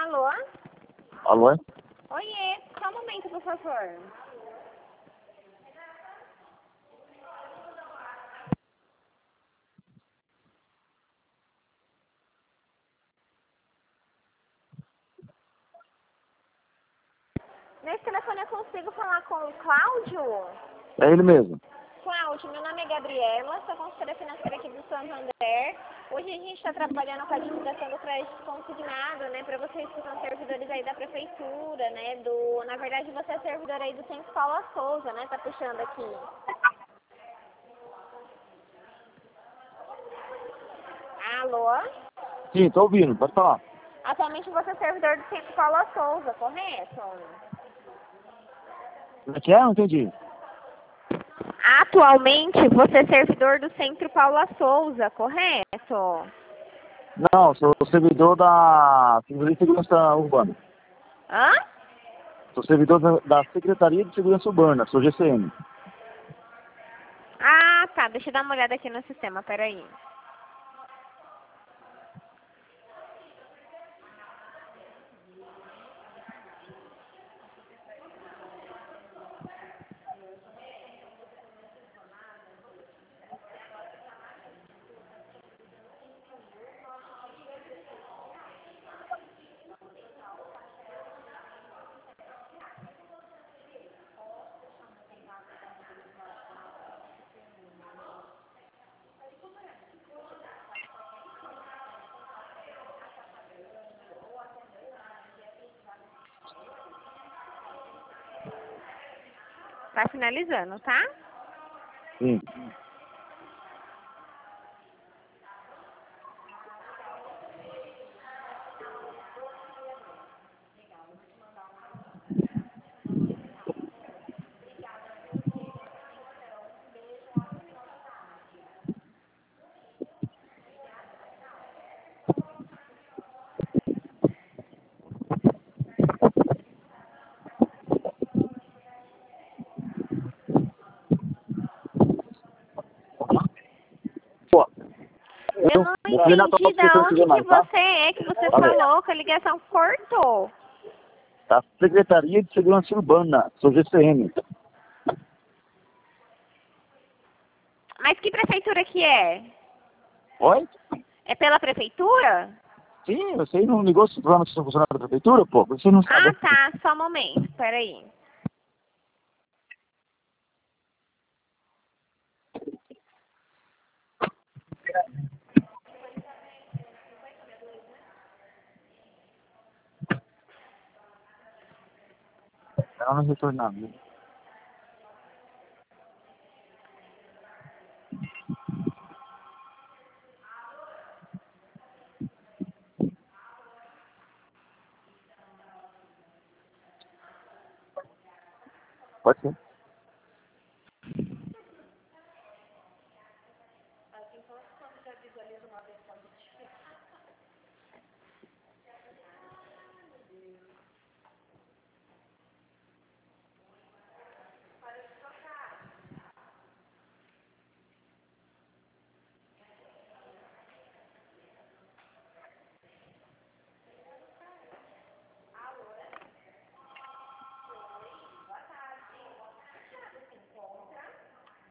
Alô? Alô? Oiê, só um momento, por favor. Nesse telefone eu consigo falar com o Cláudio? É ele mesmo. Cláudio, meu nome é Gabriela, sou consultora financeira aqui do Santander. Hoje a gente está trabalhando com a divulgação do crédito consignado, né, para vocês que são servidores aí da prefeitura, né, na verdade você é servidor aí do Centro Paula Souza, né, tá puxando aqui. Alô? Sim, tô ouvindo, pode falar. Atualmente você é servidor do Centro Paula Souza, correto? Como é que é? Não entendi. Atualmente você é servidor do Centro Paula Souza, correto? Não, sou servidor da Secretaria de Segurança Urbana. Hã? Sou servidor da Secretaria de Segurança Urbana, sou GCM. Ah, tá. Deixa eu dar uma olhada aqui no sistema, peraí. Tá finalizando, tá? Sim. Pô, Eu eu não vou ver na tua entendi se da eu onde tiver que mais, tá? você é, que você Valeu. falou que a ligação cortou. Da Secretaria de Segurança Urbana, sou GCM. Mas que prefeitura que é? Oi? É pela prefeitura? Sim, você não ligou se o programa está funcionando da prefeitura, pô? Você não Ah, sabe. tá. Só um momento, peraí. Ela não retornar, viu? Pode ser.